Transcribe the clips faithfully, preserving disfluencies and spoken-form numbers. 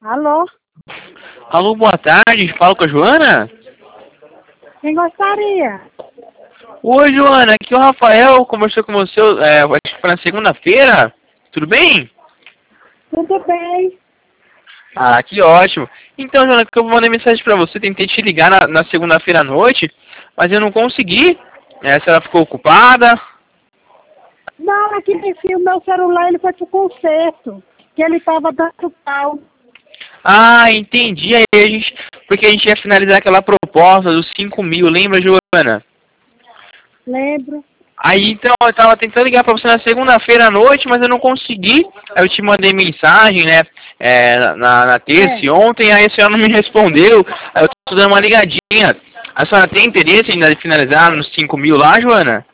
Alô? Alô, boa tarde. Falo com a Joana? Quem gostaria? Oi, Joana. Aqui é o Rafael. Conversou com você é, acho que foi na segunda-feira. Tudo bem? Tudo bem. Ah, que ótimo. Então, Joana, que eu mandei mensagem pra você. Tentei te ligar na, na segunda-feira à noite, mas eu não consegui. É, se ela ficou ocupada. Não, aqui nesse o meu celular ele foi pro concerto, que ele tava dando pau. Ah, entendi. Aí a gente, porque a gente ia finalizar aquela proposta dos cinco mil, lembra, Joana? Lembro. Aí então eu tava tentando ligar pra você na segunda-feira à noite, mas eu não consegui. Aí eu te mandei mensagem, né? É, na, na terça É. e ontem, aí a senhora não me respondeu. Aí eu tô dando uma ligadinha. A senhora tem interesse em finalizar nos cinco mil lá, Joana?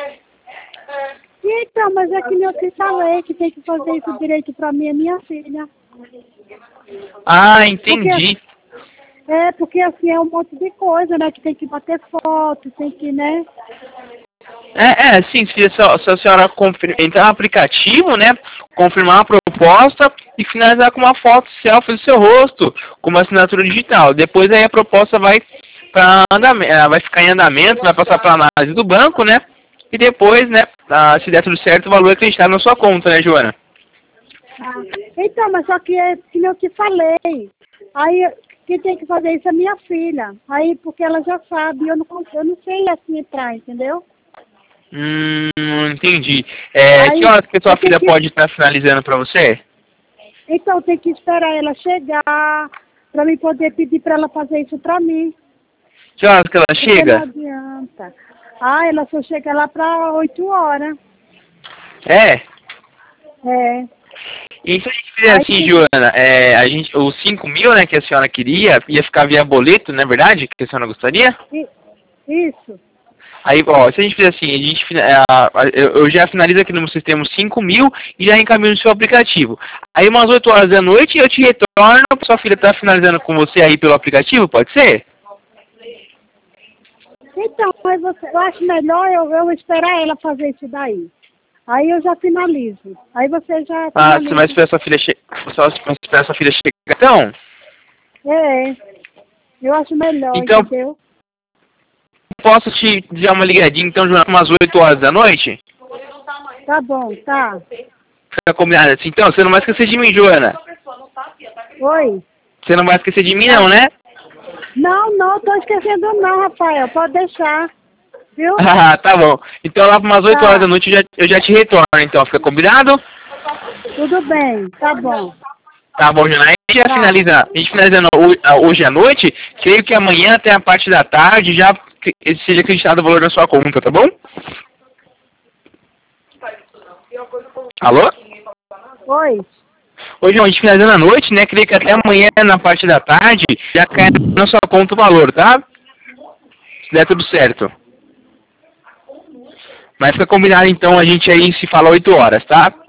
Então, mas é que nem eu te falei que tem que fazer isso direito pra mim e minha filha. Ah, entendi. Porque, é, porque assim é um monte de coisa, né? Que tem que bater foto, tem que, né? É, é, sim, se a, se a senhora confir- entrar no aplicativo, né, confirmar a proposta e finalizar com uma foto selfie do seu rosto, com uma assinatura digital. Depois aí a proposta vai para andamento, vai ficar em andamento, vai passar para análise do banco, né, e depois, né, ah, se der tudo certo, o valor é acreditado na sua conta, né, Joana? Ah, então, mas só que é que nem eu te falei. Aí quem tem que fazer isso é minha filha. Aí porque ela já sabe, eu não consigo, eu não sei assim entrar, entendeu? Hum, entendi. É, Aí que horas que a sua eu tenho filha que, pode estar finalizando para você? então tem que esperar ela chegar para mim poder pedir para ela fazer isso para mim. Que horas que ela Porque não chega? adianta. Ah, ela só chega lá para oito horas. É. É. E se a gente fizer Aí assim, tem- Joana, é, a gente, os cinco mil, né, que a senhora queria, ia ficar via boleto, não é verdade? Que a senhora gostaria? i- isso. Aí, ó, se a gente fizer assim, a gente, fina- é, a- a- eu eu já finalizo aqui no meu sistema os cinco mil e já encaminho no seu aplicativo. Aí umas oito horas da noite eu te retorno, sua filha tá finalizando com você aí pelo aplicativo, pode ser? Então, mas você, eu acho melhor eu, eu esperar ela fazer isso daí. Aí eu já finalizo. Aí você já Ah, você vai finaliza. esperar sua filha chegar, só esperar sua filha chegar, então? É, eu acho melhor, Então, entendeu? posso te dar uma ligadinha, então, Joana, umas oito horas da noite? Tá bom, tá. Fica combinado assim, então, você não vai esquecer de mim, Joana. Oi? Você não vai esquecer de mim, Tá. não, né? Não, não, tô esquecendo não, Rafael. Pode deixar. Viu? Ah, tá bom. Então lá para umas oito horas da Tá. noite eu já, eu já te retorno, então. Fica combinado? Tudo bem, tá bom. Tá bom, Jana. A gente já Tá. finaliza, a gente finalizando ho- ah, hoje à noite, creio que amanhã até a parte da tarde já que- seja acreditado o valor da sua conta, tá bom? Alô? Oi? Hoje a gente finalizando à noite, né? Creio que até amanhã na parte da tarde já cai na sua conta o valor, tá? Se der tudo certo. Mas fica combinado então a gente aí se fala oito horas, tá?